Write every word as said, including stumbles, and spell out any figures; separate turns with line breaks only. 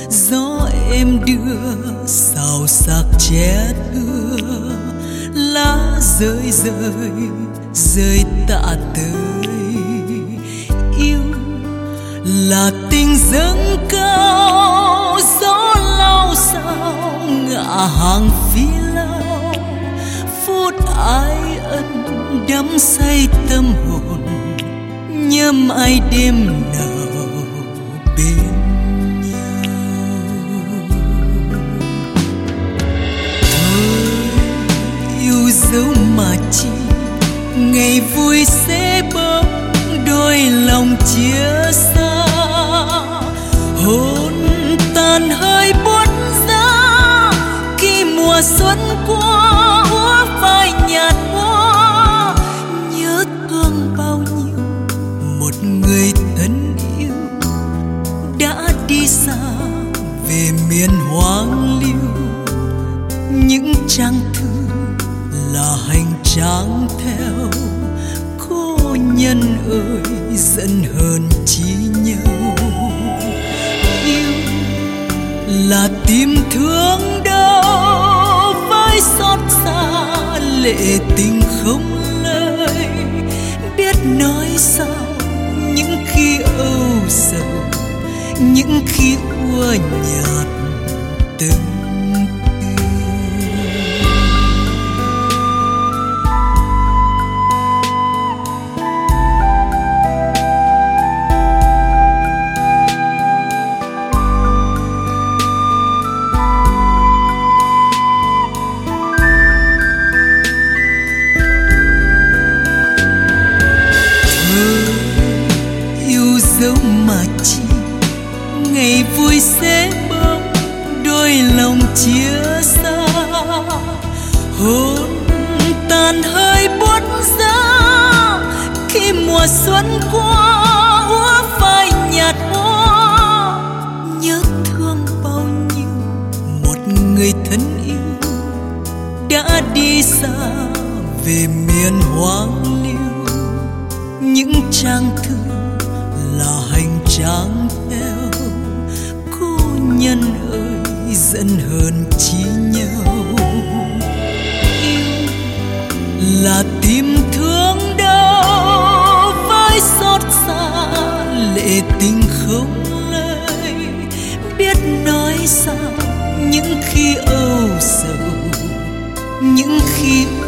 gió êm đưa xào xạc che thưa, lá rơi rơi rơi tạ tới. Yêu là tình dâng cao, gió lao sao ngả hàng phi lao. Phút ai ân đắm say tâm hồn, nhớ mãi đêm nào bên nhau. Thôi yêu dấu mà chi, ngày vui sẽ bớt đôi lòng chia xa. Hôn tàn hơi buốt giá khi mùa xuân qua, úa phai nhạt hoa. Nhớ thương bao nhiêu một người thân yêu đã đi xa về miền hoang liêu. Những trang thư là hành trang theo, cô nhân ơi giận hờn chi nhau. Yêu là tim thương đau với xót xa, lệ tình không lời biết nói sao. Những khi âu sầu, những khi úa nhạt từng dấu mà chi, ngày vui sẽ bóng đôi lòng chia xa. Hôn tàn hơi buốt giá khi mùa xuân qua, úa phai nhạt hoa. Nhớ thương bao nhiêu một người thân yêu đã đi xa về miền hoang liêu. Những trang thư là hành trang theo, cô nhân ơi giận hờn chi nhau. Yêu là tim thương đau với xót xa, lệ tình không lời biết nói sao. Những khi âu sầu, những khi